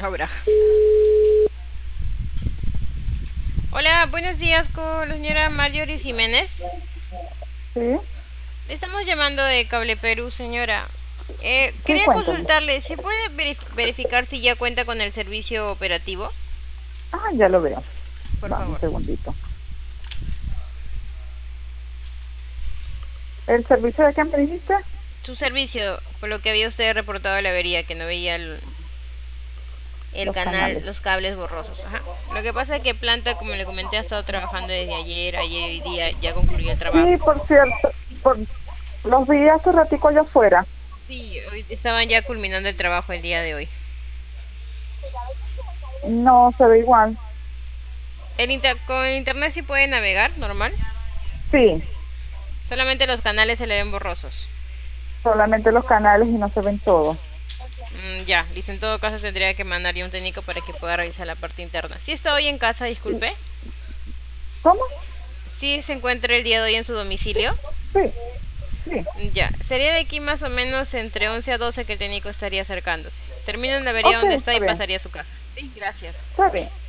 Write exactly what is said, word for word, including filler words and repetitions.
ahora. Hola, buenos días con la señora Marjorie Jiménez. Sí, Estamos llamando de Cable Perú, señora. Eh, sí, quería cuéntame. consultarle, ¿se puede verif- verificar si ya cuenta con el servicio operativo? Ah, ya lo veo. Por Dame un favor. segundito. ¿El servicio de qué me dijiste? Su servicio, por lo que había usted reportado la avería, que no veía el, el Los canal, canales. los cables borrosos. Ajá. Lo que pasa es que Planta, como le comenté, ha estado trabajando desde ayer, ayer y día, ya concluyó el trabajo. Sí, por cierto, por, los vi hace ratico allá afuera. Sí, hoy estaban ya culminando el trabajo el día de hoy. No se ve igual. El inter- con el internet sí puede navegar, normal. Sí, Solamente los canales se le ven borrosos. solamente los canales y no se ven todos. Mm, ya, listo. En todo caso tendría que mandar ya un técnico para que pueda revisar la parte interna. Sí está hoy en casa, ¿Y disculpe. ¿Cómo? Sí se encuentra el día de hoy en su domicilio. Sí, sí. Mm, ya, sería de aquí más o menos entre once a doce que el técnico estaría acercándose. Termina en la avería Ok, donde está está y bien. pasaría a su casa. Sí, gracias. Está bien.